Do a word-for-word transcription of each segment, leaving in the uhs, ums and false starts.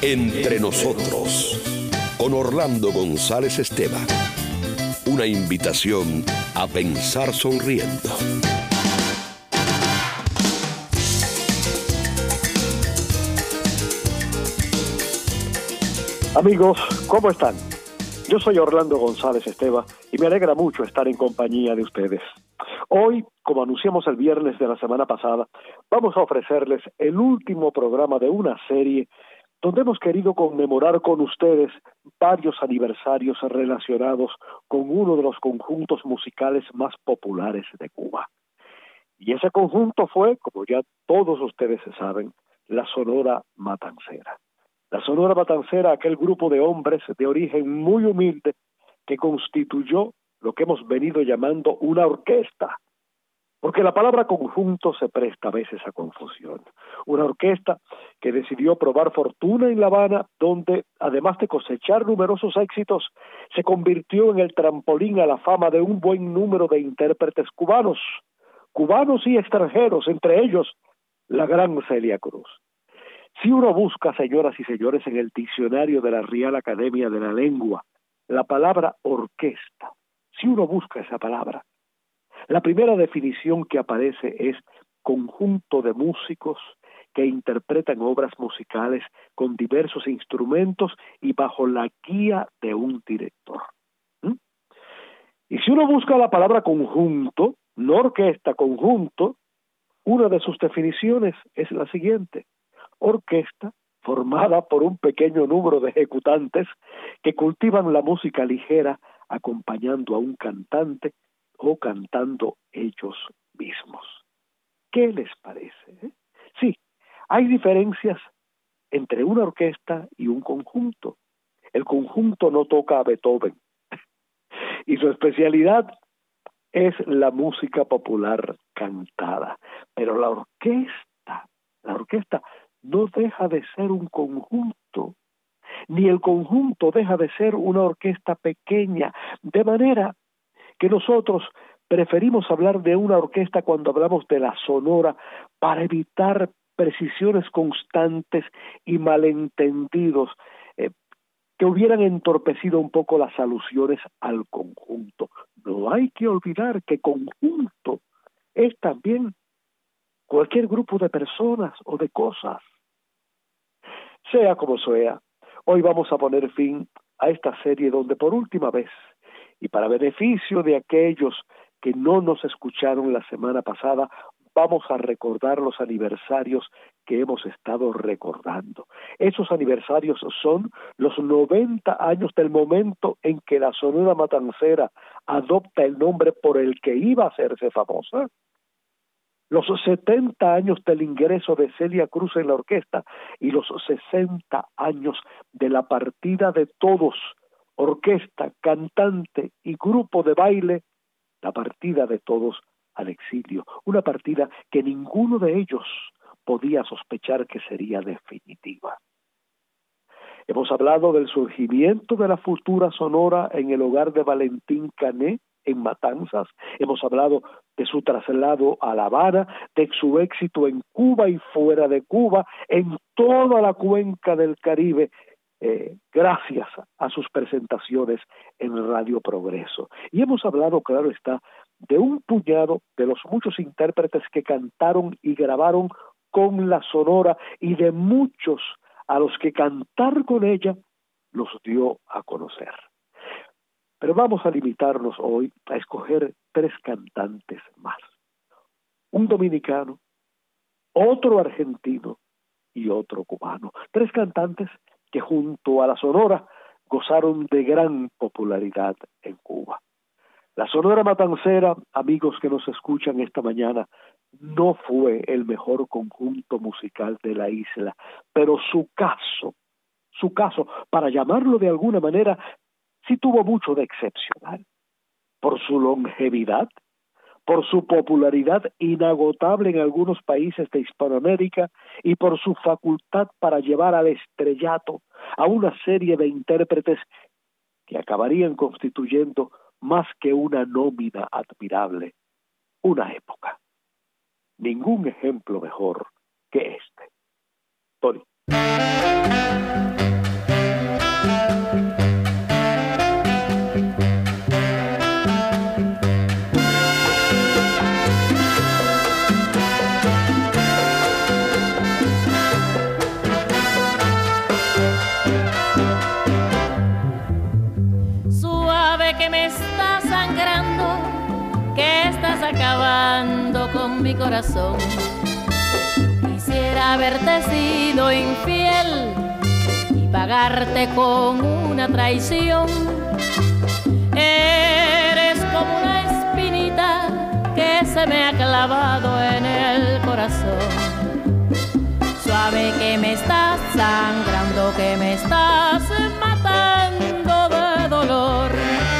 Entre nosotros, con Orlando González Esteban. Una invitación a pensar sonriendo. Amigos, ¿cómo están? Yo soy Orlando González Esteban y me alegra mucho estar en compañía de ustedes. Hoy, como anunciamos el viernes de la semana pasada, vamos a ofrecerles el último programa de una serie donde hemos querido conmemorar con ustedes varios aniversarios relacionados con uno de los conjuntos musicales más populares de Cuba. Y ese conjunto fue, como ya todos ustedes saben, la Sonora Matancera. La Sonora Matancera, aquel grupo de hombres de origen muy humilde que constituyó lo que hemos venido llamando una orquesta, porque la palabra conjunto se presta a veces a confusión. Una orquesta que decidió probar fortuna en La Habana, donde, además de cosechar numerosos éxitos, se convirtió en el trampolín a la fama de un buen número de intérpretes cubanos, cubanos y extranjeros, entre ellos la gran Celia Cruz. Si uno busca, señoras y señores, en el diccionario de la Real Academia de la Lengua, la palabra orquesta, si uno busca esa palabra, la primera definición que aparece es conjunto de músicos que interpretan obras musicales con diversos instrumentos y bajo la guía de un director. ¿Mm? Y si uno busca la palabra conjunto, no orquesta, conjunto, una de sus definiciones es la siguiente: orquesta formada por un pequeño número de ejecutantes que cultivan la música ligera acompañando a un cantante o cantando ellos mismos. ¿Qué les parece? ¿Eh? Sí, hay diferencias entre una orquesta y un conjunto. El conjunto no toca a Beethoven y su especialidad es la música popular cantada, pero la orquesta, la orquesta no deja de ser un conjunto, ni el conjunto deja de ser una orquesta pequeña, de manera que nosotros preferimos hablar de una orquesta cuando hablamos de la Sonora para evitar precisiones constantes y malentendidos eh, que hubieran entorpecido un poco las alusiones al conjunto. No hay que olvidar que conjunto es también cualquier grupo de personas o de cosas. Sea como sea, hoy vamos a poner fin a esta serie donde por última vez, y para beneficio de aquellos que no nos escucharon la semana pasada, vamos a recordar los aniversarios que hemos estado recordando. Esos aniversarios son los noventa años del momento en que la Sonora Matancera adopta el nombre por el que iba a hacerse famosa, los setenta años del ingreso de Celia Cruz en la orquesta y los sesenta años de la partida de todos, orquesta, cantante y grupo de baile, la partida de todos al exilio, una partida que ninguno de ellos podía sospechar que sería definitiva. Hemos hablado del surgimiento de la futura Sonora en el hogar de Valentín Cané, en Matanzas. Hemos hablado de su traslado a La Habana, de su éxito en Cuba y fuera de Cuba, en toda la cuenca del Caribe, eh, gracias a sus presentaciones en Radio Progreso. Y hemos hablado, claro está, de un puñado de los muchos intérpretes que cantaron y grabaron con la Sonora y de muchos a los que cantar con ella los dio a conocer. Pero vamos a limitarnos hoy a escoger tres cantantes más. Un dominicano, otro argentino y otro cubano. Tres cantantes que junto a la Sonora gozaron de gran popularidad en Cuba. La Sonora Matancera, amigos que nos escuchan esta mañana, no fue el mejor conjunto musical de la isla, pero su caso, su caso, para llamarlo de alguna manera, sí tuvo mucho de excepcional, por su longevidad, por su popularidad inagotable en algunos países de Hispanoamérica y por su facultad para llevar al estrellato a una serie de intérpretes que acabarían constituyendo más que una nómina admirable, una época. Ningún ejemplo mejor que este. Tony. acabando con mi corazón. Quisiera haberte sido infiel y pagarte con una traición. Eres como una espinita que se me ha clavado en el corazón. Suave que me estás sangrando, que me estás matando de dolor.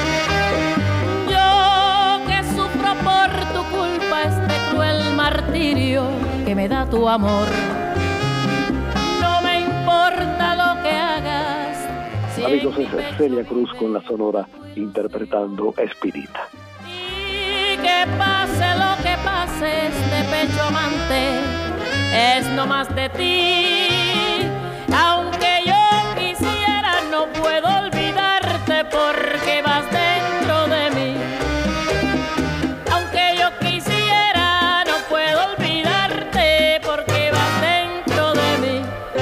Yo que sufro por tu culpa este cruel martirio que me da tu amor. No me importa lo que hagas. Si Amigos, es Celia Cruz con la Sonora interpretando Espinita. Y que pase lo que pase, este pecho amante es no más de ti. Aunque yo quisiera, no puedo olvidarte porque vas dentro de mí. Aunque yo quisiera, no puedo olvidarte porque vas dentro de mí.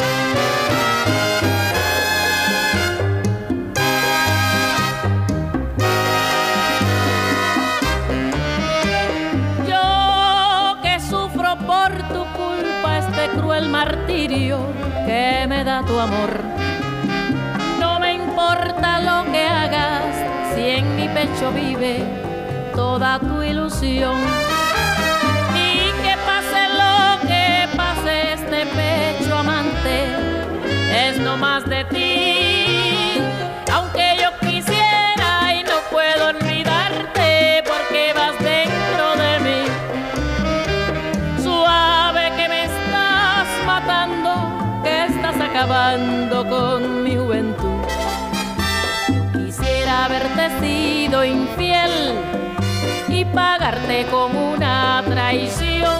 Yo que sufro por tu culpa este cruel martirio que me da tu amor. No me importa lo que hagas si en mi pecho vive toda tu ilusión. Y que pase lo que pase, este pecho amante es no más de ti. Aunque yo quisiera y no puedo olvidarte porque vas dentro de mí. Suave que me estás matando, que estás acabando con mi juventud. Quisiera haberte sido infiel y pagarte con una traición.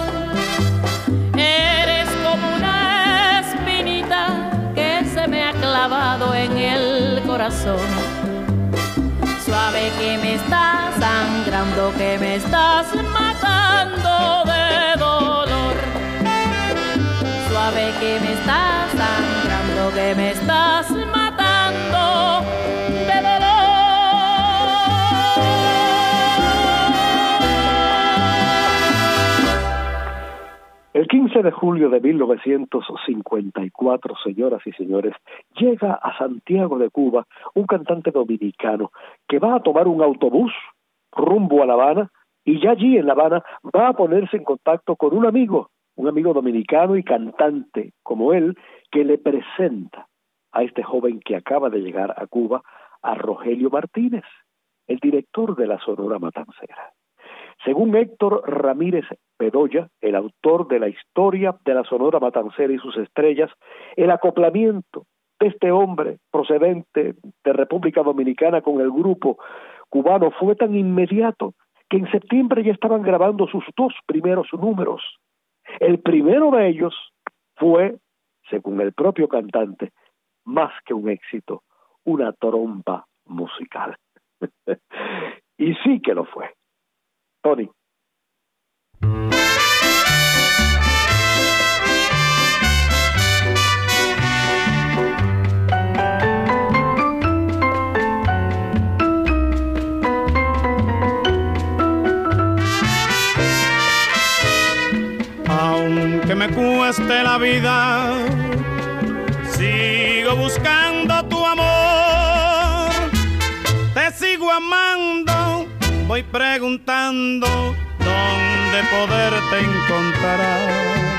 Eres como una espinita que se me ha clavado en el corazón. Suave que me estás sangrando, que me estás matando de dolor. Suave que me estás sangrando, que me estás matando de dolor. El quince de julio de mil novecientos cincuenta y cuatro, señoras y señores, llega a Santiago de Cuba un cantante dominicano que va a tomar un autobús rumbo a La Habana y ya allí en La Habana va a ponerse en contacto con un amigo, un amigo dominicano y cantante como él, que le presenta a este joven que acaba de llegar a Cuba, a Rogelio Martínez, el director de la Sonora Matancera. Según Héctor Ramírez Bedoya, el autor de la historia de la Sonora Matancera y sus estrellas, el acoplamiento de este hombre procedente de República Dominicana con el grupo cubano fue tan inmediato que en septiembre ya estaban grabando sus dos primeros números. El primero de ellos fue, según el propio cantante, más que un éxito, una trompa musical. Y sí que lo fue. Tony. Aunque me cueste la vida, sigo buscando tu amor, te sigo amando, voy preguntando dónde poderte encontrar.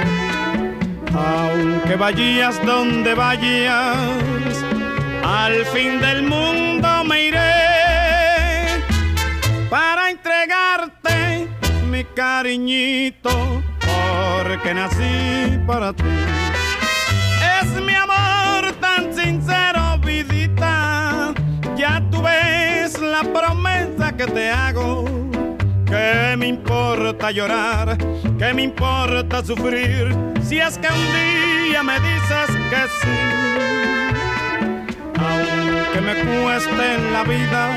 Aunque vayas donde vayas, al fin del mundo me iré para entregarte mi cariñito, porque nací para ti. Es mi amor tan sincero, vidita, ya tú ves la promesa que te hago. ¿Qué me importa llorar? ¿Qué me importa sufrir? Si es que un día me dices que sí. Aunque me cueste la vida,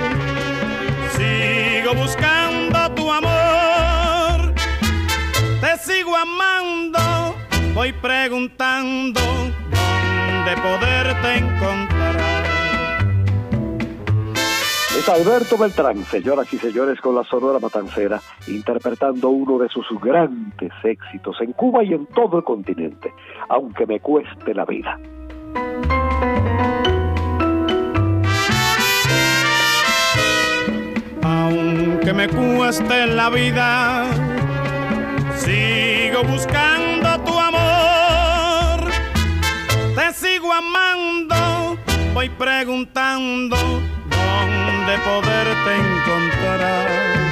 sigo buscando tu amor, te sigo amando, voy preguntando dónde poderte encontrar. Es Alberto Beltrán, señoras y señores, con la Sonora Matancera, interpretando uno de sus grandes éxitos en Cuba y en todo el continente, aunque me cueste la vida. Aunque me cueste la vida, sigo buscando tu amor, te sigo amando, voy preguntando dónde poderte encontrar.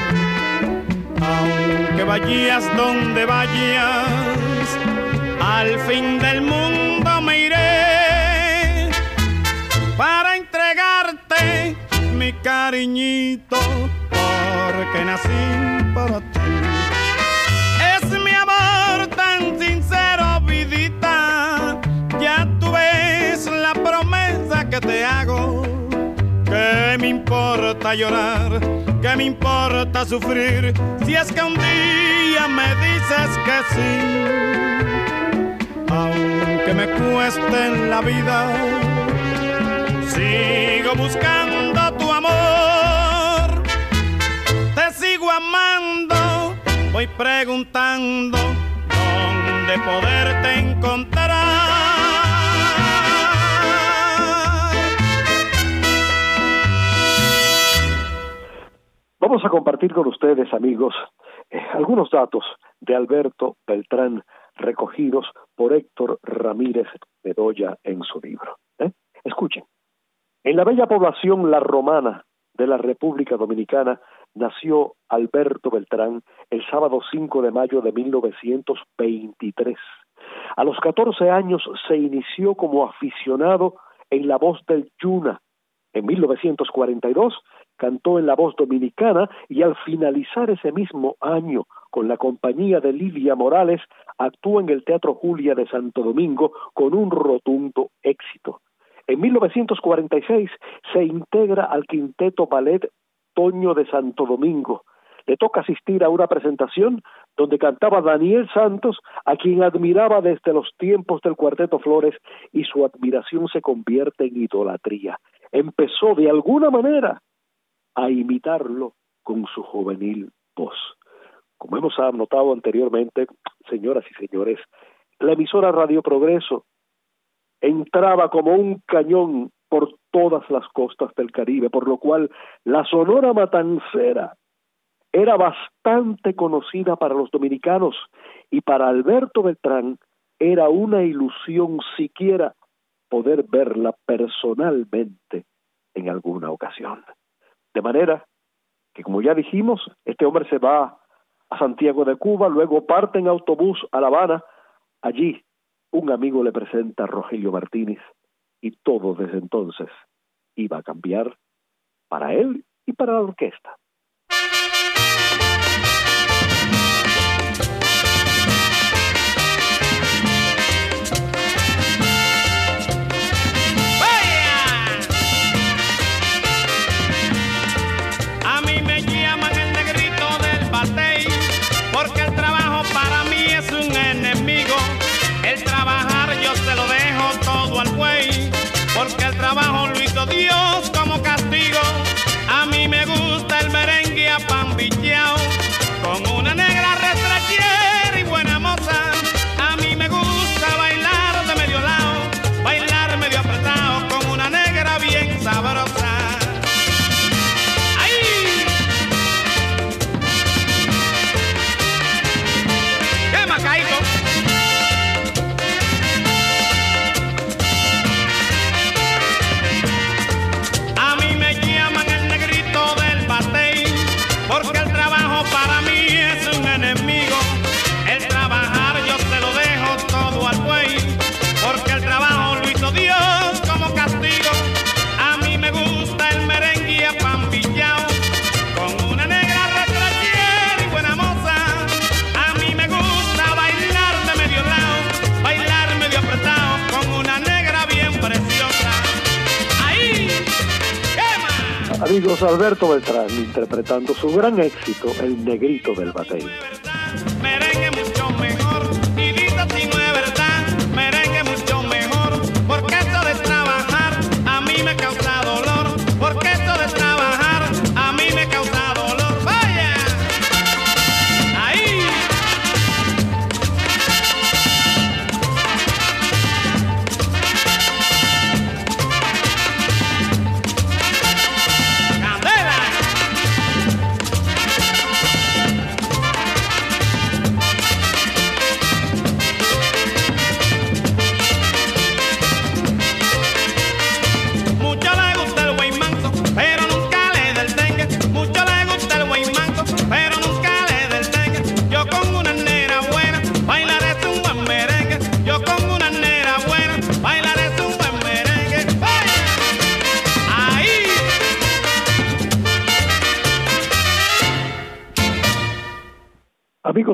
Aunque vayas donde vayas, al fin del mundo me iré para entregarte mi cariñito, porque nací para ti. Es mi amor tan sincero, vidita, ya tú ves la promesa que te hago. ¿Qué me importa llorar? ¿Qué me importa sufrir? Si es que un día me dices que sí. Aunque me cueste la vida, sigo buscando tu amor, te sigo amando, voy preguntando dónde poderte encontrar. Vamos a compartir con ustedes, amigos, eh, algunos datos de Alberto Beltrán recogidos por Héctor Ramírez Bedoya en su libro. ¿eh? Escuchen. En la bella población La Romana de la República Dominicana nació Alberto Beltrán el sábado cinco de mayo de mil novecientos veintitrés. A los catorce años se inició como aficionado en La Voz del Yuna. En mil novecientos cuarenta y dos cantó en La Voz Dominicana y al finalizar ese mismo año con la compañía de Lidia Morales actuó en el Teatro Julia de Santo Domingo con un rotundo éxito. En mil novecientos cuarenta y seis se integra al quinteto ballet Toño de Santo Domingo. Le toca asistir a una presentación donde cantaba Daniel Santos, a quien admiraba desde los tiempos del Cuarteto Flores, y su admiración se convierte en idolatría. Empezó de alguna manera a imitarlo con su juvenil voz. Como hemos anotado anteriormente, señoras y señores, la emisora Radio Progreso entraba como un cañón por todas las costas del Caribe, por lo cual la Sonora Matancera era bastante conocida para los dominicanos, y para Alberto Beltrán era una ilusión siquiera poder verla personalmente en alguna ocasión. De manera que, como ya dijimos, este hombre se va a Santiago de Cuba, luego parte en autobús a La Habana. Allí un amigo le presenta a Rogelio Martínez y todo desde entonces iba a cambiar para él y para la orquesta. Trabajo lo hizo Dios como castigo. A mí me gusta el merengue apambicheao, con una negra retrachera y buena moza. A mí me gusta bailar de medio lado, bailar medio apretado, con una negra bien sabrosa. ¡Ay! ¡Qué macaíto! Amigos, Alberto Beltrán interpretando su gran éxito, El Negrito del Batey. Merengue mucho mejor, y dice si no es verdad, merengue mucho mejor, porque esto de trabajar a mí me causa dolor, porque esto de trabajar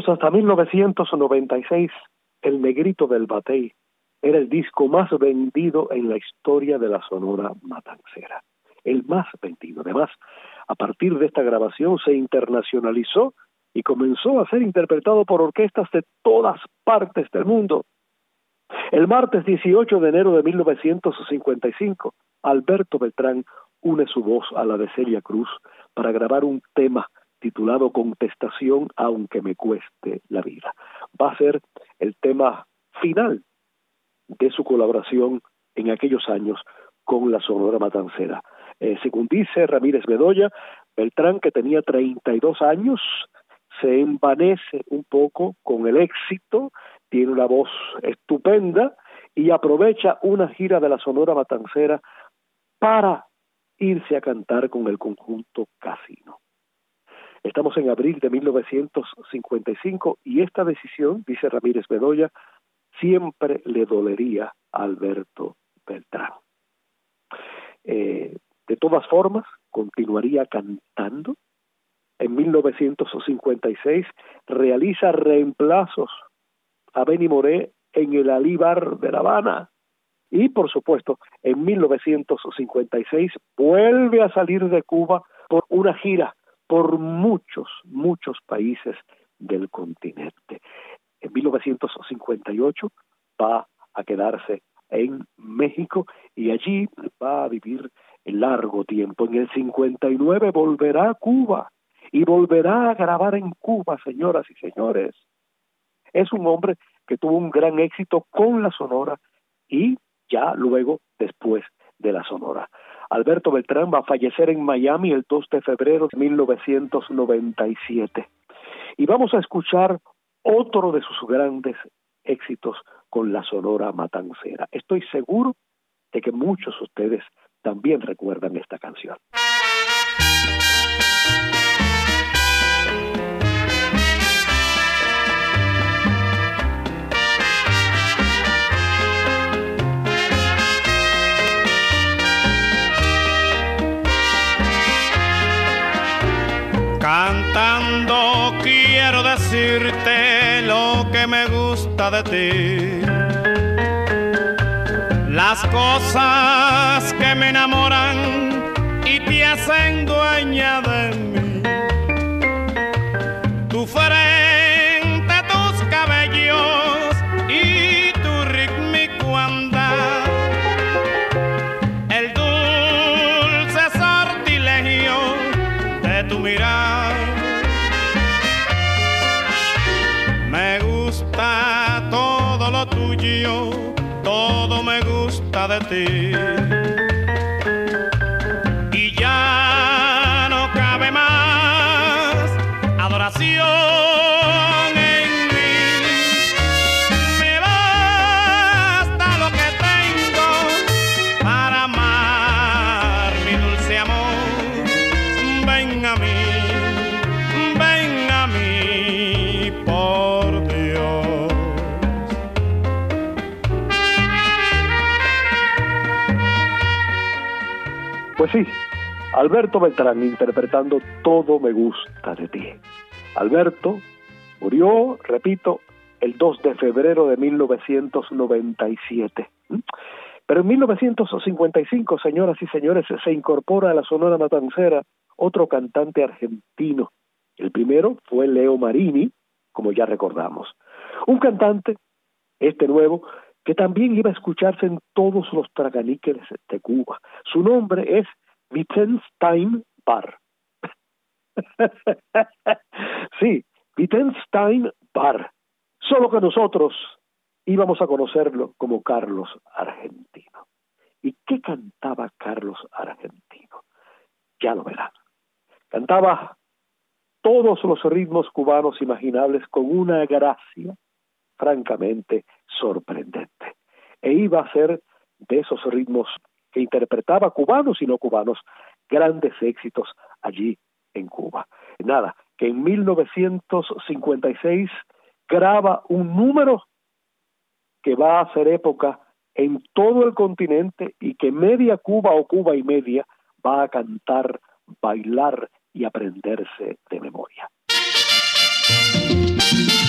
menos hasta mil novecientos noventa y seis, El Negrito del Batey era el disco más vendido en la historia de la Sonora Matancera. El más vendido. Además, a partir de esta grabación se internacionalizó y comenzó a ser interpretado por orquestas de todas partes del mundo. El martes dieciocho de enero de mil novecientos cincuenta y cinco, Alberto Beltrán une su voz a la de Celia Cruz para grabar un tema titulado Contestación aunque me cueste la vida. Va a ser el tema final de su colaboración en aquellos años con la Sonora Matancera. Eh, según dice Ramírez Bedoya, Beltrán, que tenía treinta y dos años, se envanece un poco con el éxito, tiene una voz estupenda y aprovecha una gira de la Sonora Matancera para irse a cantar con el conjunto Casino. Estamos en abril de mil novecientos cincuenta y cinco y esta decisión, dice Ramírez Bedoya, siempre le dolería a Alberto Beltrán. Eh, de todas formas, continuaría cantando. En mil novecientos cincuenta y seis realiza reemplazos a Benny Moré en el Alí Bar de La Habana. Y, por supuesto, en mil novecientos cincuenta y seis vuelve a salir de Cuba por una gira por muchos, muchos países del continente. En mil novecientos cincuenta y ocho va a quedarse en México y allí va a vivir largo tiempo. En el cincuenta y nueve volverá a Cuba y volverá a grabar en Cuba, señoras y señores. Es un hombre que tuvo un gran éxito con la Sonora y ya luego después de la Sonora. Alberto Beltrán va a fallecer en Miami el dos de febrero de mil novecientos noventa y siete. Y vamos a escuchar otro de sus grandes éxitos con la Sonora Matancera. Estoy seguro de que muchos de ustedes también recuerdan esta canción. Cantando quiero decirte lo que me gusta de ti, las cosas que me enamoran y te hacen dueña de mí. Tu frente, tus cabellos y tu rítmico andar, el dulce sortilegio de tu mirar. Me gusta todo lo tuyo, todo me gusta de ti. Y ya no cabe más adoración en mí. Me basta lo que tengo para amar mi dulce amor. Ven a mí, ven a mí, por Dios. Pues sí, Alberto Beltrán interpretando Todo me gusta de ti. Alberto murió, repito, el dos de febrero de mil novecientos noventa y siete. Pero en mil novecientos cincuenta y cinco, señoras y señores, se incorpora a la Sonora Matancera otro cantante argentino. El primero fue Leo Marini, como ya recordamos. Un cantante, este nuevo, que también iba a escucharse en todos los traganíqueles de Cuba. Su nombre es Wittgenstein Bar. Sí, Wittgenstein Bar. Solo que nosotros íbamos a conocerlo como Carlos Argentino. ¿Y qué cantaba Carlos Argentino? Ya lo verán. Cantaba todos los ritmos cubanos imaginables con una gracia francamente sorprendente. E iba a ser de esos ritmos que interpretaba cubanos y no cubanos, grandes éxitos allí en Cuba. Nada, que en mil novecientos cincuenta y seis graba un número que va a hacer época en todo el continente y que media Cuba o Cuba y media va a cantar, bailar y aprenderse de memoria.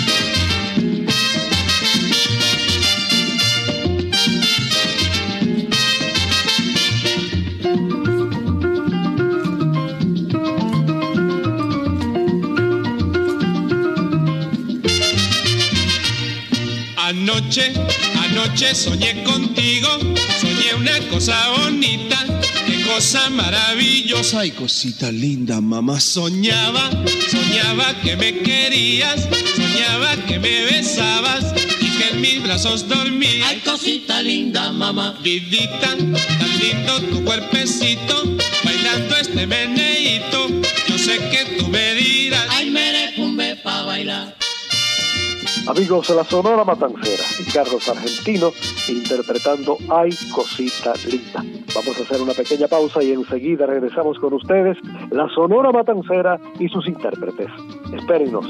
Anoche, anoche soñé contigo, soñé una cosa bonita, qué cosa maravillosa. Ay, cosita linda, mamá. Soñaba, soñaba que me querías, soñaba que me besabas y que en mis brazos dormías. Ay, cosita linda, mamá. Vidita, tan lindo tu cuerpecito, bailando este meneíto. Yo sé que tú me dirás, ay, merecumbe pa' bailar. Amigos, la Sonora Matancera y Carlos Argentino interpretando Ay, cosita linda. Vamos a hacer una pequeña pausa y enseguida regresamos con ustedes, la Sonora Matancera y sus intérpretes. Espérennos.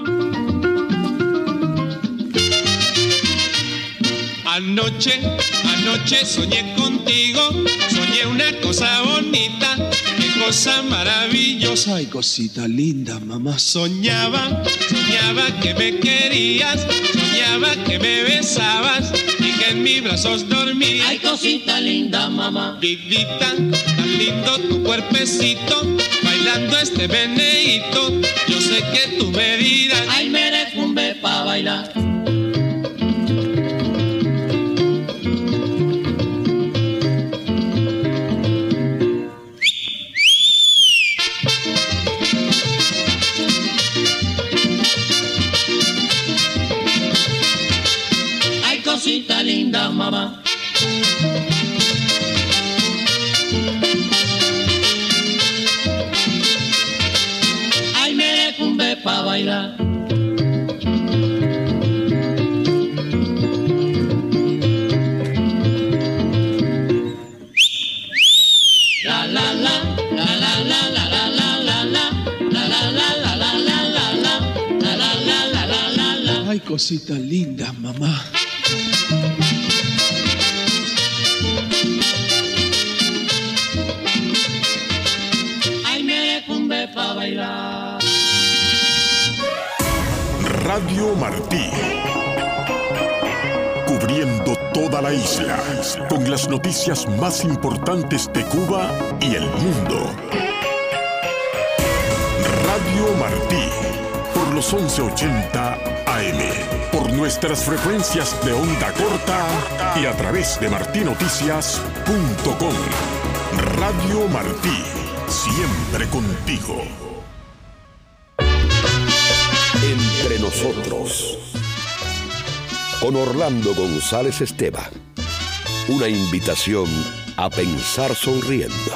Anoche, anoche soñé contigo, soñé una cosa bonita, qué cosa maravillosa. Ay, cosita linda, mamá. Soñaba, soñaba que me querías, soñaba que me besabas y que en mis brazos dormías. Ay, cosita linda, mamá. Vidita, tan lindo tu cuerpecito, bailando este meneíto. Yo sé que tú me dirás, ay, merecumbe pa' bailar. Cosita linda, mamá. Ay, merecumbe pa' bailar. La la la, la la la la la la la la, la la la la la la la la, la la la la la la la. Ay, cosita linda, mamá. Ay, merecumbe pa' bailar. Radio Martí, cubriendo toda la isla con las noticias más importantes de Cuba y el mundo. Radio Martí, por los once ochenta A M, por nuestras frecuencias de onda corta y a través de martí noticias punto com. Radio Martí, siempre contigo. Entre nosotros, con Orlando González Esteban, una invitación a pensar sonriendo.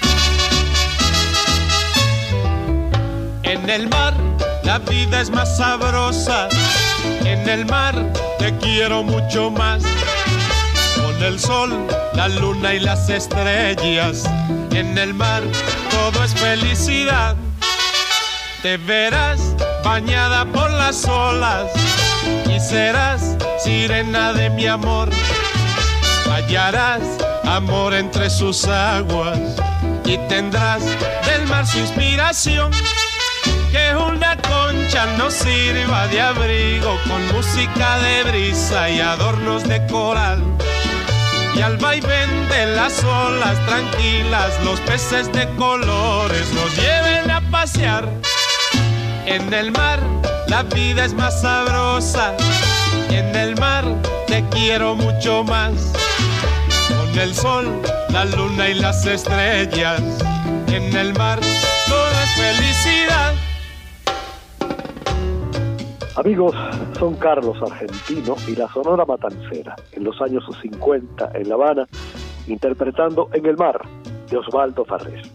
En el mar la vida es más sabrosa, en el mar te quiero mucho más. Con el sol, la luna y las estrellas, en el mar todo es felicidad. Te verás bañada por las olas y serás sirena de mi amor. Hallarás amor entre sus aguas y tendrás del mar su inspiración. Que una concha nos sirva de abrigo con música de brisa y adornos de coral. Y al vaivén de las olas tranquilas los peces de colores nos lleven a pasear. En el mar la vida es más sabrosa, en el mar te quiero mucho más. Con el sol, la luna y las estrellas, en el mar todo es felicidad. Amigos, son Carlos Argentino y la Sonora Matancera, en los años cincuenta en La Habana, interpretando En el mar, de Osvaldo Farrés.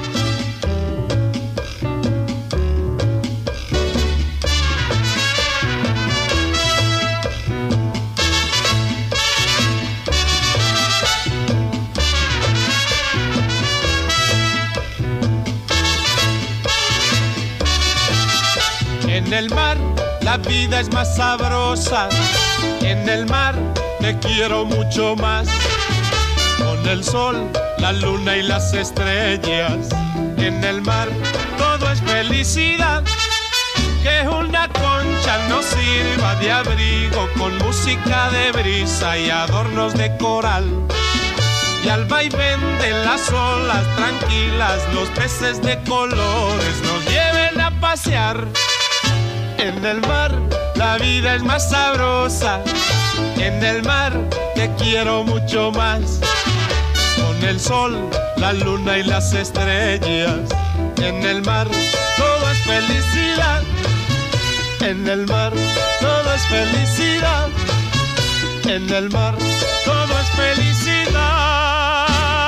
En el mar la vida es más sabrosa, en el mar te quiero mucho más. Con el sol, la luna y las estrellas, en el mar todo es felicidad. Que una concha nos sirva de abrigo con música de brisa y adornos de coral. Y al vaivén de las olas tranquilas los peces de colores nos lleven a pasear. En el mar la vida es más sabrosa, En el mar te quiero mucho más. Con el sol, la luna y las estrellas. En el mar todo es felicidad. En el mar todo es felicidad. En el mar todo es felicidad.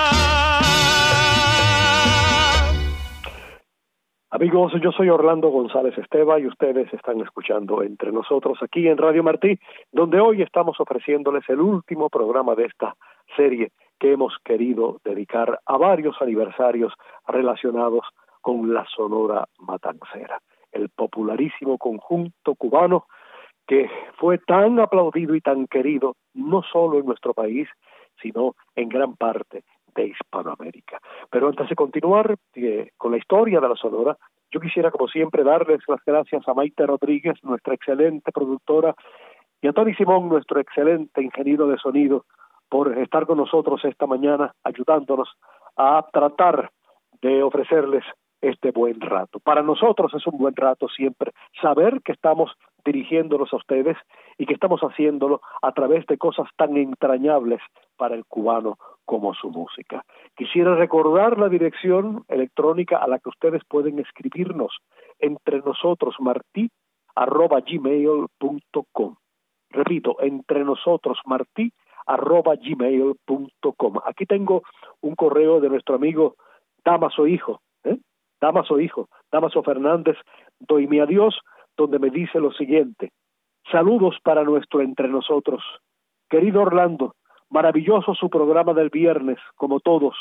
Amigos, yo soy Orlando González Esteva y ustedes están escuchando Entre Nosotros aquí en Radio Martí, donde hoy estamos ofreciéndoles el último programa de esta serie que hemos querido dedicar a varios aniversarios relacionados con la Sonora Matancera, el popularísimo conjunto cubano que fue tan aplaudido y tan querido no solo en nuestro país, sino en gran parte de Hispanoamérica. Pero antes de continuar eh, con la historia de la Sonora, yo quisiera, como siempre, darles las gracias a Maite Rodríguez, nuestra excelente productora, y a Tony Simón, nuestro excelente ingeniero de sonido, por estar con nosotros esta mañana, ayudándonos a tratar de ofrecerles este buen rato. Para nosotros es un buen rato siempre saber que estamos dirigiéndolos a ustedes y que estamos haciéndolo a través de cosas tan entrañables para el cubano como su música. Quisiera recordar la dirección electrónica a la que ustedes pueden escribirnos, entre nosotros martí arroba gmail punto com. Repito, entre nosotros martí arroba gmail punto com. Aquí tengo un correo de nuestro amigo Damaso Hijo, ¿eh? Damaso Hijo, Damaso Fernández, doyme a Dios, donde me dice lo siguiente: saludos para nuestro Entre Nosotros. Querido Orlando, maravilloso su programa del viernes, como todos.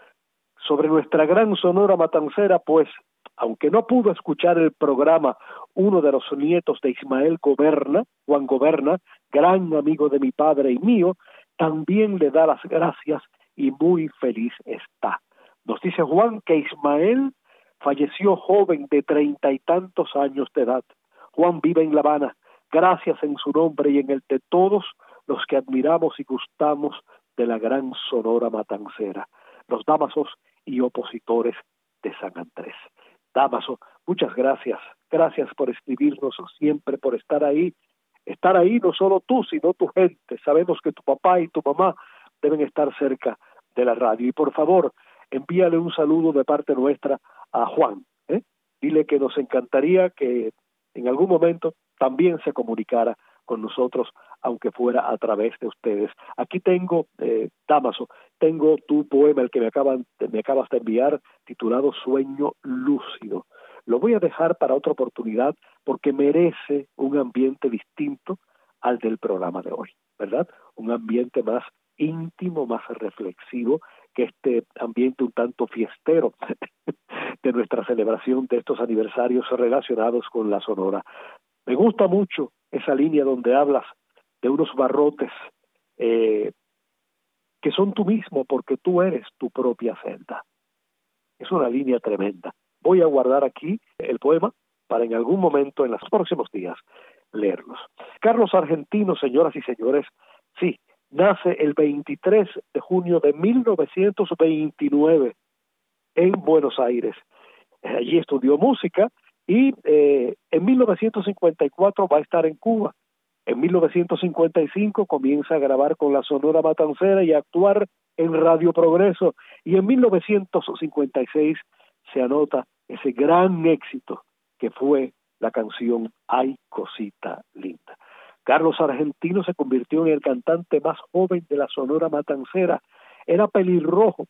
Sobre nuestra gran Sonora Matancera, pues, aunque no pudo escuchar el programa uno de los nietos de Ismael Goberna, Juan Goberna, gran amigo de mi padre y mío, también le da las gracias y muy feliz está. Nos dice Juan que Ismael falleció joven de treinta y tantos años de edad. Juan vive en La Habana. Gracias en su nombre y en el de todos los que admiramos y gustamos de la gran Sonora Matancera, los Damasos y opositores de San Andrés. Damaso, muchas gracias. Gracias por escribirnos siempre, por estar ahí. Estar ahí no solo tú, sino tu gente. Sabemos que tu papá y tu mamá deben estar cerca de la radio. Y por favor, envíale un saludo de parte nuestra a Juan. ¿eh? Dile que nos encantaría que en algún momento también se comunicara con nosotros, aunque fuera a través de ustedes. Aquí tengo, eh, Damaso, tengo tu poema, el que me, acaban, me acabas de enviar, titulado Sueño Lúcido. Lo voy a dejar para otra oportunidad porque merece un ambiente distinto al del programa de hoy, ¿verdad? Un ambiente más íntimo, más reflexivo, que este ambiente un tanto fiestero de nuestra celebración de estos aniversarios relacionados con la Sonora. Me gusta mucho esa línea donde hablas de unos barrotes eh, que son tú mismo porque tú eres tu propia celda. Es una línea tremenda. Voy a guardar aquí el poema para en algún momento en los próximos días leerlos. Carlos Argentino, señoras y señores, sí, nace el veintitrés de junio de mil novecientos veintinueve en Buenos Aires. Allí estudió música y eh, en mil novecientos cincuenta y cuatro va a estar en Cuba. En mil novecientos cincuenta y cinco comienza a grabar con la Sonora Matancera y a actuar en Radio Progreso. Y en mil novecientos cincuenta y seis se anota ese gran éxito que fue la canción Ay, Cosita Linda. Carlos Argentino se convirtió en el cantante más joven de la Sonora Matancera. Era pelirrojo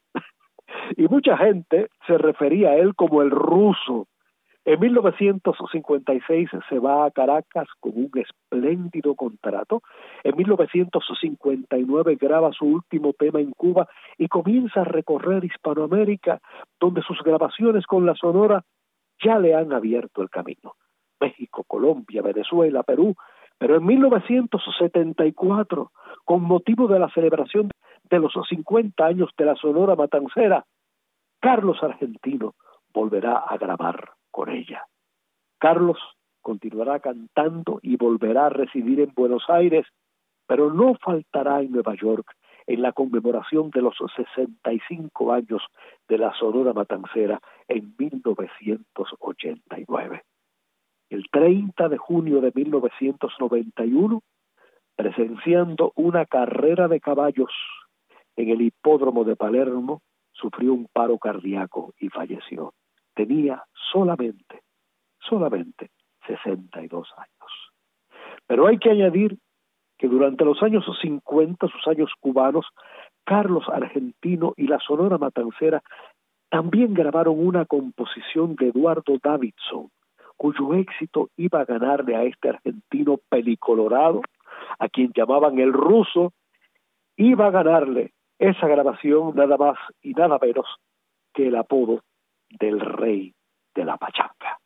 y mucha gente se refería a él como el ruso. En mil novecientos cincuenta y seis se va a Caracas con un espléndido contrato. En mil novecientos cincuenta y nueve graba su último tema en Cuba y comienza a recorrer Hispanoamérica, donde sus grabaciones con la Sonora ya le han abierto el camino. México, Colombia, Venezuela, Perú. Pero en mil novecientos setenta y cuatro, con motivo de la celebración de los cincuenta años de la Sonora Matancera, Carlos Argentino volverá a grabar con ella. Carlos continuará cantando y volverá a residir en Buenos Aires, pero no faltará en Nueva York en la conmemoración de los sesenta y cinco años de la Sonora Matancera en mil novecientos ochenta y nueve. El treinta de junio de mil novecientos noventa y uno presenciando una carrera de caballos en el hipódromo de Palermo, sufrió un paro cardíaco y falleció. Tenía solamente, solamente sesenta y dos años. Pero hay que añadir que durante los años cincuenta, sus años cubanos, Carlos Argentino y la Sonora Matancera también grabaron una composición de Eduardo Davidson, cuyo éxito iba a ganarle a este argentino pelicolorado, a quien llamaban el ruso, iba a ganarle esa grabación nada más y nada menos que el apodo del rey de la pachanga.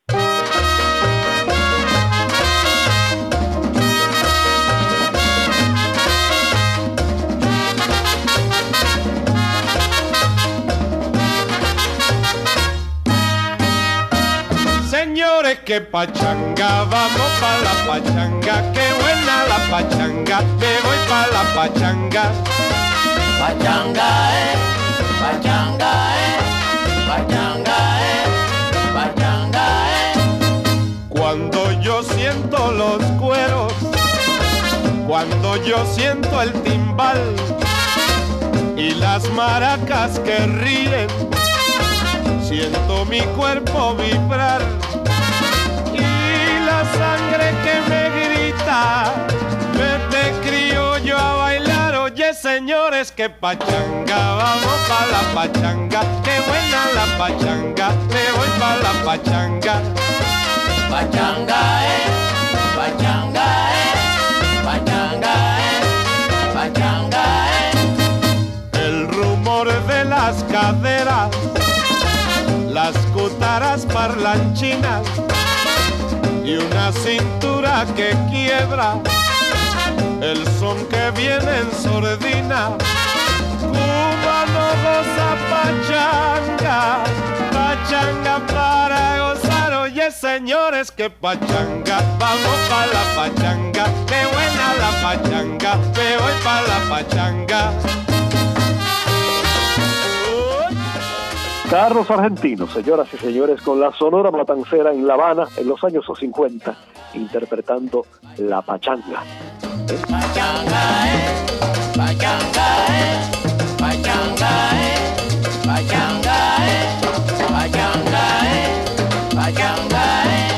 Señores, que pachanga, vamos pa' la pachanga, qué buena la pachanga, me voy pa' la pachanga. Pachanga, eh, pachanga, eh, pachanga, eh, pachanga, eh. Cuando yo siento los cueros, cuando yo siento el timbal y las maracas que ríen, siento mi cuerpo vibrar y la sangre que me grita, vete criollo a bailar. Oye señores, que pachanga, vamos pa' la pachanga, qué buena la pachanga, me voy pa' la pachanga. Pachanga, eh, pachanga, eh, pachanga, eh, pachanga, eh. El rumor de las caderas, las cútaras parlanchinas y una cintura que quiebra, el son que viene en sordina. Cuba no goza pachanga, pachanga para gozar. Oye señores, que pachanga, vamos pa' la pachanga, qué buena la pachanga, me voy pa' la pachanga. Carlos Argentino, señoras y señores, con la Sonora Matancera en La Habana en los años cincuenta, interpretando la pachanga. ¿Eh? Pachanga, eh, pachanga, eh, pachanga, eh, pachanga, eh, pachanga, eh, pachanga, eh.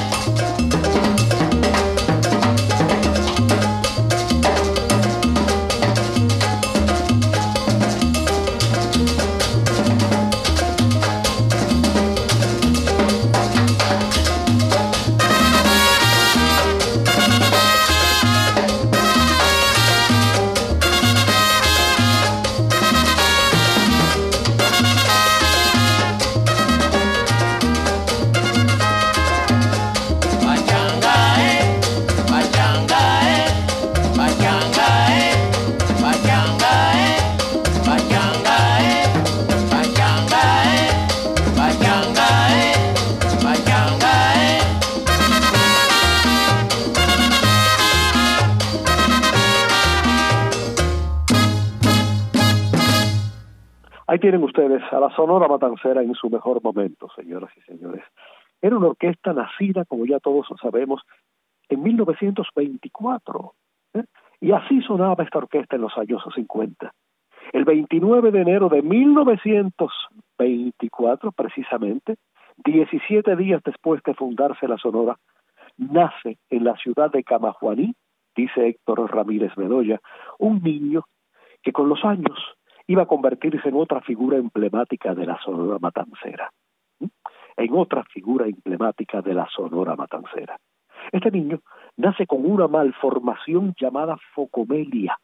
Ahí tienen ustedes a la Sonora Matancera en su mejor momento, señoras y señores. Era una orquesta nacida, como ya todos sabemos, en mil novecientos veinticuatro. ¿eh? Y así sonaba esta orquesta en los años cincuenta. El veintinueve de enero de mil novecientos veinticuatro, precisamente, diecisiete días después de fundarse la Sonora, nace en la ciudad de Camajuaní, dice Héctor Ramírez Bedoya, un niño que con los años iba a convertirse en otra figura emblemática de la Sonora Matancera. ¿Mm? En otra figura emblemática de la Sonora Matancera. Este niño nace con una malformación llamada focomelia.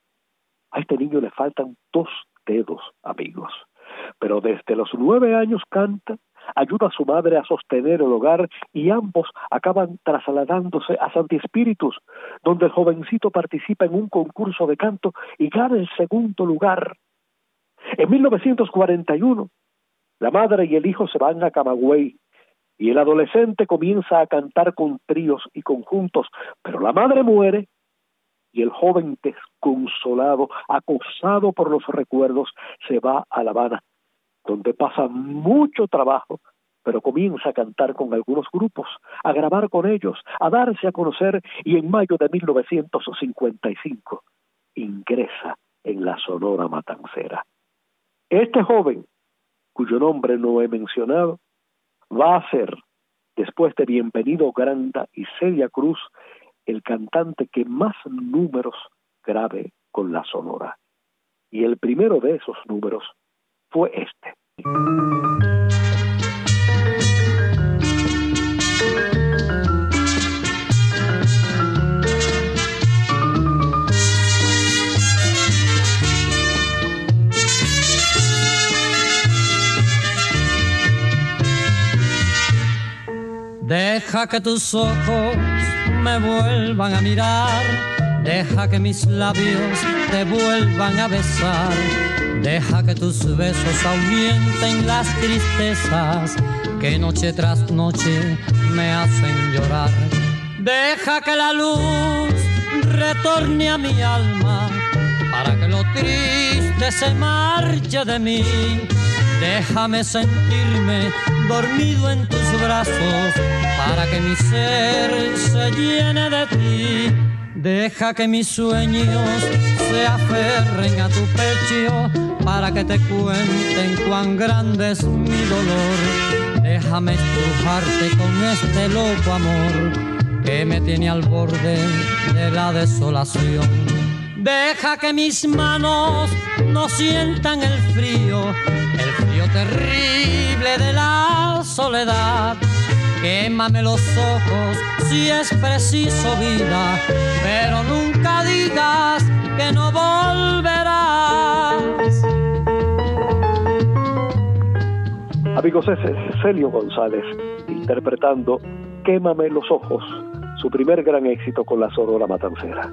A este niño le faltan dos dedos, amigos. Pero desde los nueve años canta, ayuda a su madre a sostener el hogar y ambos acaban trasladándose a Santi Espíritus, donde el jovencito participa en un concurso de canto y gana el segundo lugar. En mil novecientos cuarenta y uno, la madre y el hijo se van a Camagüey y el adolescente comienza a cantar con tríos y conjuntos, pero la madre muere y el joven desconsolado, acosado por los recuerdos, se va a La Habana, donde pasa mucho trabajo pero comienza a cantar con algunos grupos, a grabar con ellos, a darse a conocer, y en mayo de mil novecientos cincuenta y cinco ingresa en la Sonora Matancera. Este joven, cuyo nombre no he mencionado, va a ser, después de Bienvenido Granda y Celia Cruz, el cantante que más números grabe con la Sonora. Y el primero de esos números fue este. Deja que tus ojos me vuelvan a mirar, deja que mis labios te vuelvan a besar, deja que tus besos ahuyenten las tristezas que noche tras noche me hacen llorar. Deja que la luz retorne a mi alma para que lo triste se marche de mí. Déjame sentirme dormido en tus brazos para que mi ser se llene de ti. Deja que mis sueños se aferren a tu pecho para que te cuenten cuán grande es mi dolor. Déjame estrujarte con este loco amor que me tiene al borde de la desolación. Deja que mis manos no sientan el frío, el frío terrible de la soledad. Quémame los ojos si es preciso vida, pero nunca digas que no volverás. Amigos, ese es Celio González interpretando Quémame los ojos, su primer gran éxito con la Sonora Matancera.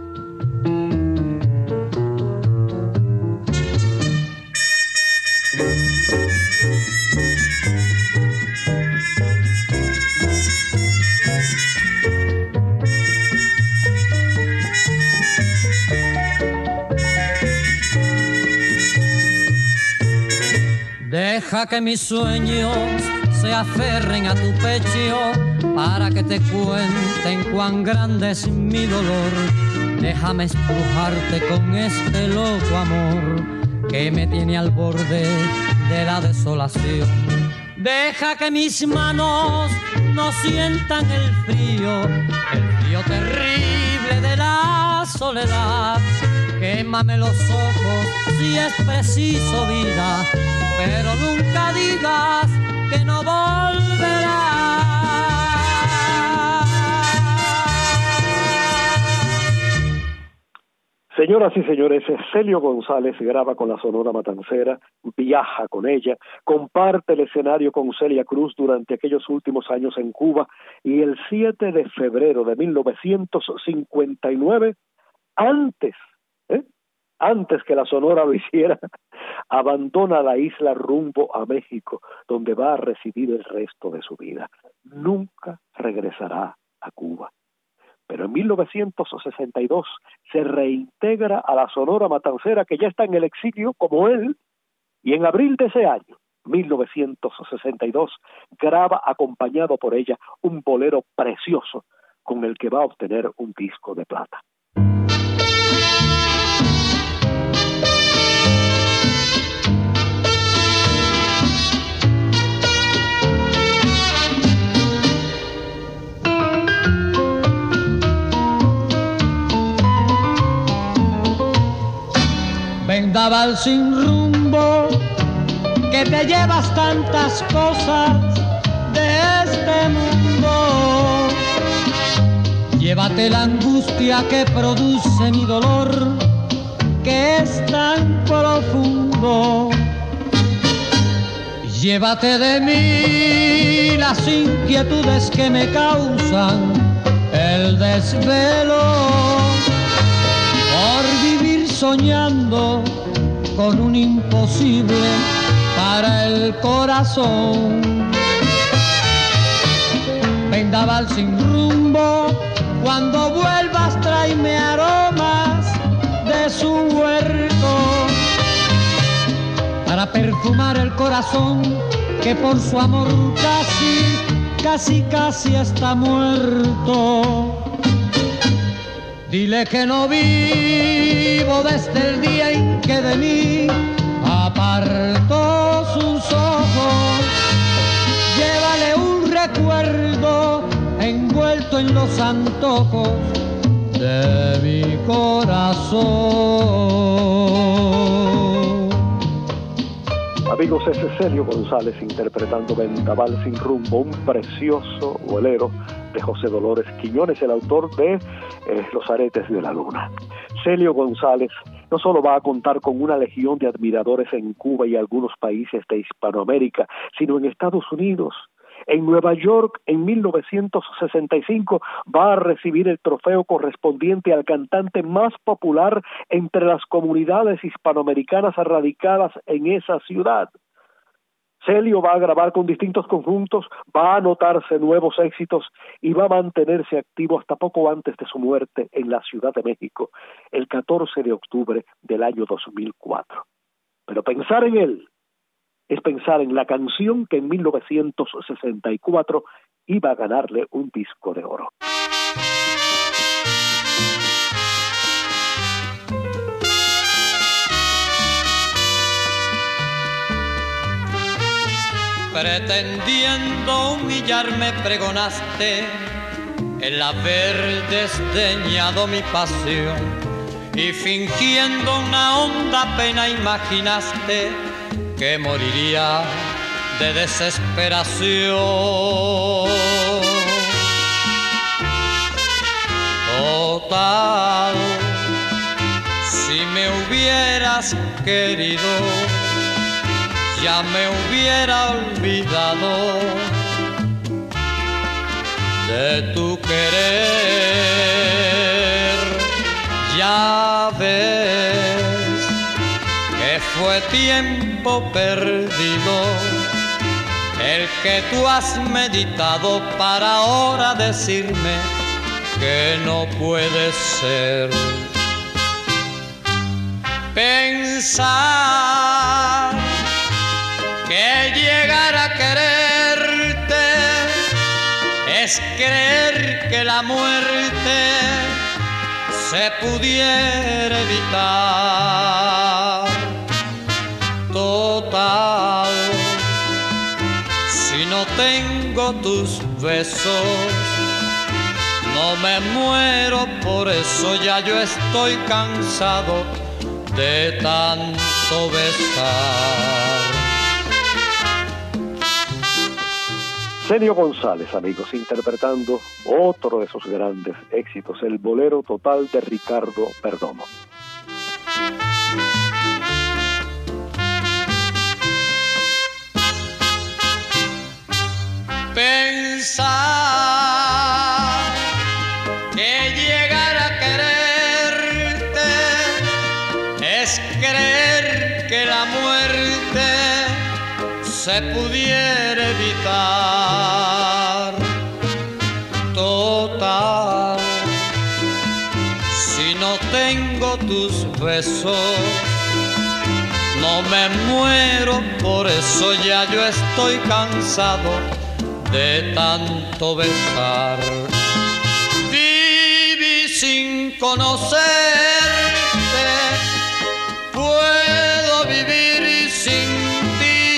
Deja que mis sueños se aferren a tu pecho para que te cuenten cuán grande es mi dolor. Déjame estrujarte con este loco amor que me tiene al borde de la desolación. Deja que mis manos no sientan el frío, el frío terrible de la soledad. Quémame los ojos si es preciso vida, pero nunca digas que no volverás. Señoras y señores, Celio González graba con la Sonora Matancera, viaja con ella, comparte el escenario con Celia Cruz durante aquellos últimos años en Cuba, y el siete de febrero de mil novecientos cincuenta y nueve, antes, ¿eh? antes que la Sonora lo hiciera, abandona la isla rumbo a México, donde va a residir el resto de su vida. Nunca regresará a Cuba. Pero en mil novecientos sesenta y dos se reintegra a la Sonora Matancera, que ya está en el exilio como él, y en abril de ese año, mil novecientos sesenta y dos, graba acompañado por ella un bolero precioso con el que va a obtener un disco de plata. Vendaval sin rumbo, que te llevas tantas cosas de este mundo. Llévate la angustia que produce mi dolor, que es tan profundo. Llévate de mí las inquietudes que me causan el desvelo por vivir soñando con un imposible para el corazón. Vendaval sin rumbo, cuando vuelvas tráeme aromas de su huerto para perfumar el corazón que por su amor casi, casi, casi está muerto. Dile que no vivo desde el día en que de mí apartó sus ojos. Llévale un recuerdo envuelto en los antojos de mi corazón. Amigos, ese es Celio González interpretando Vendaval sin rumbo, un precioso bolero de José Dolores Quiñones, el autor de eh, Los aretes de la luna. Celio González no solo va a contar con una legión de admiradores en Cuba y algunos países de Hispanoamérica, sino en Estados Unidos. En Nueva York, en mil novecientos sesenta y cinco, va a recibir el trofeo correspondiente al cantante más popular entre las comunidades hispanoamericanas radicadas en esa ciudad. Celio va a grabar con distintos conjuntos, va a anotarse nuevos éxitos y va a mantenerse activo hasta poco antes de su muerte en la Ciudad de México, el catorce de octubre del año dos mil cuatro. Pero pensar en él es pensar en la canción que en mil novecientos sesenta y cuatro iba a ganarle un disco de oro. Pretendiendo humillarme pregonaste el haber desdeñado mi pasión y fingiendo una honda pena imaginaste que moriría de desesperación. Total, si me hubieras querido, ya me hubiera olvidado de tu querer. Ya ves que fue tiempo perdido el que tú has meditado para ahora decirme que no puede ser. Pensar que llegar a quererte es creer que la muerte se pudiera evitar. Total, si no tengo tus besos, no me muero, por eso ya yo estoy cansado de tanto besar. Celio González, amigos, interpretando otro de sus grandes éxitos, el bolero total de Ricardo Perdomo. Pensar que llegar a quererte es creer que la muerte se pudiera evitar. Total, si no tengo tus besos, no me muero, por eso ya yo estoy cansado de tanto besar. Viví sin conocerte, puedo vivir sin ti.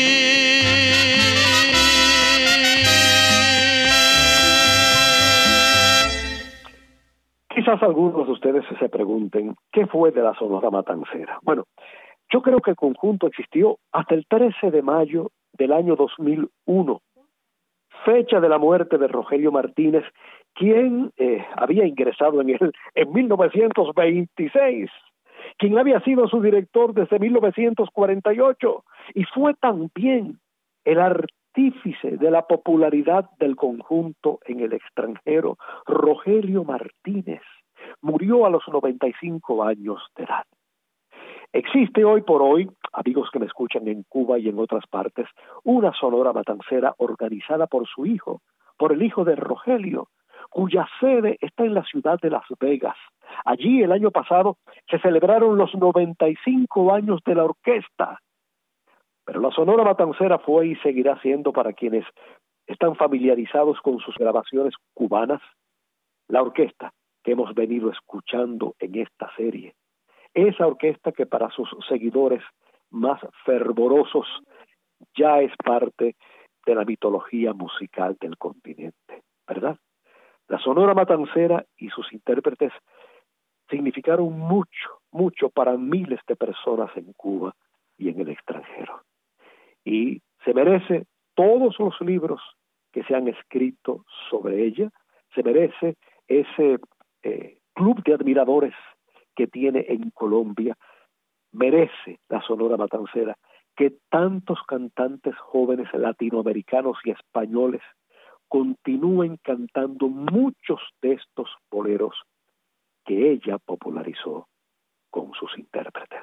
Quizás algunos de ustedes se pregunten, ¿qué fue de la Sonora Matancera? Bueno, yo creo que el conjunto existió hasta el trece de mayo del año dos mil uno, fecha de la muerte de Rogelio Martínez, quien eh, había ingresado en él en mil novecientos veintiséis, quien había sido su director desde mil novecientos cuarenta y ocho, y fue también el artífice de la popularidad del conjunto en el extranjero. Rogelio Martínez murió a los noventa y cinco años de edad. Existe hoy por hoy, amigos que me escuchan en Cuba y en otras partes, una Sonora Matancera organizada por su hijo, por el hijo de Rogelio, cuya sede está en la ciudad de Las Vegas. Allí el año pasado se celebraron los noventa y cinco años de la orquesta. Pero la Sonora Matancera fue y seguirá siendo, para quienes están familiarizados con sus grabaciones cubanas, la orquesta que hemos venido escuchando en esta serie. Esa orquesta que para sus seguidores más fervorosos ya es parte de la mitología musical del continente, ¿verdad? La Sonora Matancera y sus intérpretes significaron mucho, mucho para miles de personas en Cuba y en el extranjero. Y se merece todos los libros que se han escrito sobre ella, se merece ese eh, club de admiradores que tiene en Colombia, merece la Sonora Matancera que tantos cantantes jóvenes latinoamericanos y españoles continúen cantando muchos de estos boleros que ella popularizó con sus intérpretes.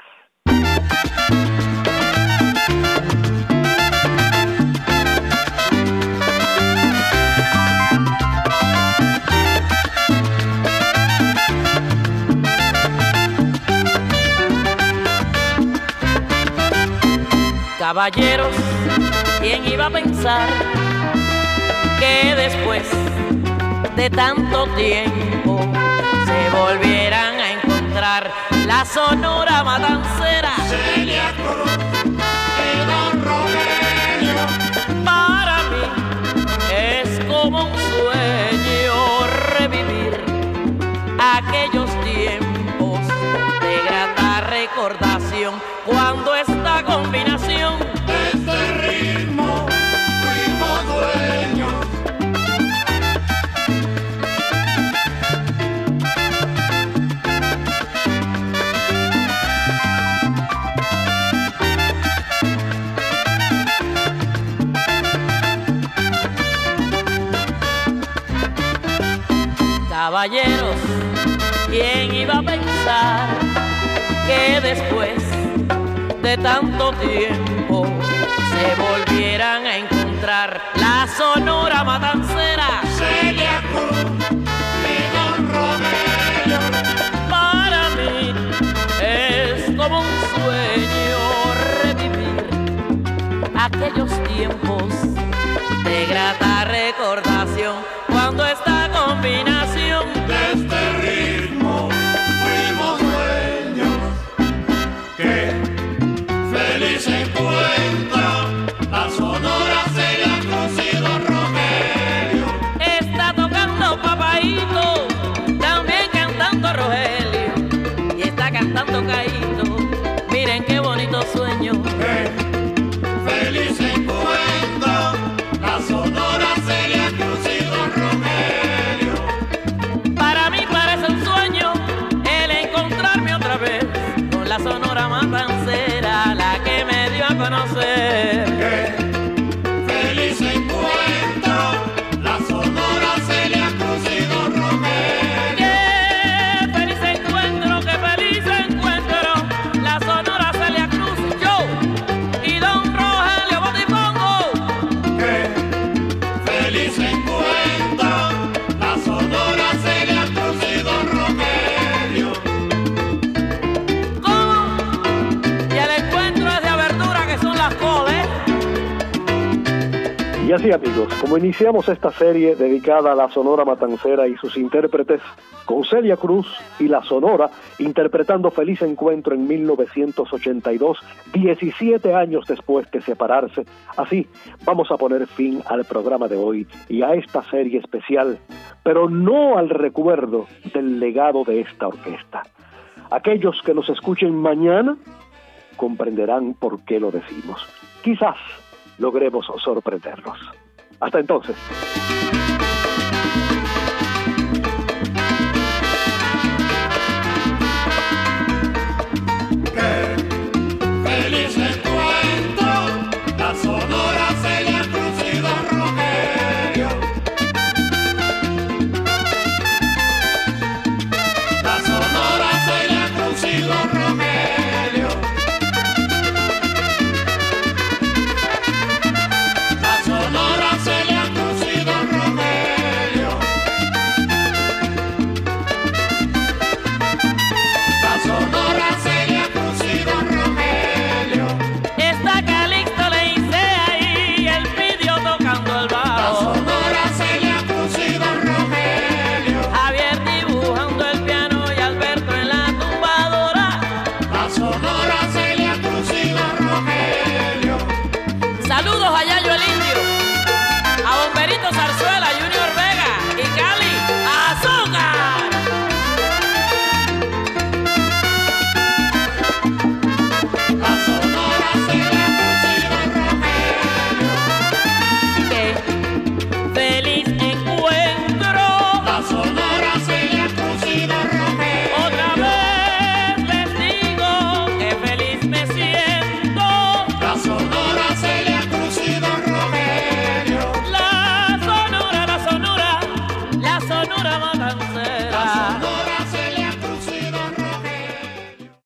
Caballeros, ¿quién iba a pensar que después de tanto tiempo se volvieran a encontrar la Sonora Matancera? Celia Cruz y Don Rogelio. Para mí es como un sueño revivir aquellos tiempos de grata recordación, cuando esta combinación de este ritmo fuimos dueños. Caballeros, ¿quién iba a pensar que después de tanto tiempo se volvieran a encontrar la Sonora Matancera? Celia Cruz y Don Rogelio. Para mí es como un sueño revivir aquellos tiempos de grata recordación, cuando esta combinación de este ritmo fuimos dueños. Que feliz encuentro la Sonora Celia Cruz y Don Rogelio. Está tocando Papaíto, también cantando Rogelio, y está cantando Caíto. Miren qué bonito sueño. Que feliz encuentro la Sonora Celia Cruz y Don Rogelio. Para mí parece un sueño el encontrarme otra vez con la Sonora Matancera, la que me dio a conocer. Que feliz encuentro la Sonora Celia Cruz y Don Rogelio. Qué feliz encuentro, qué feliz encuentro, la Sonora Celia Cruz, yo y Don Rogelio Botipongo. Que feliz encuentro la Sonora Celia Cruz y Don Rogelio. ¿Cómo? Y el encuentro es de abertura, que son las coles. Y así, amigos, como iniciamos esta serie dedicada a la Sonora Matancera y sus intérpretes, con Celia Cruz y la Sonora interpretando Feliz Encuentro en mil novecientos ochenta y dos, diecisiete años después de separarse, así vamos a poner fin al programa de hoy y a esta serie especial, pero no al recuerdo del legado de esta orquesta. Aquellos que nos escuchen mañana comprenderán por qué lo decimos. Quizás logremos sorprenderlos. Hasta entonces.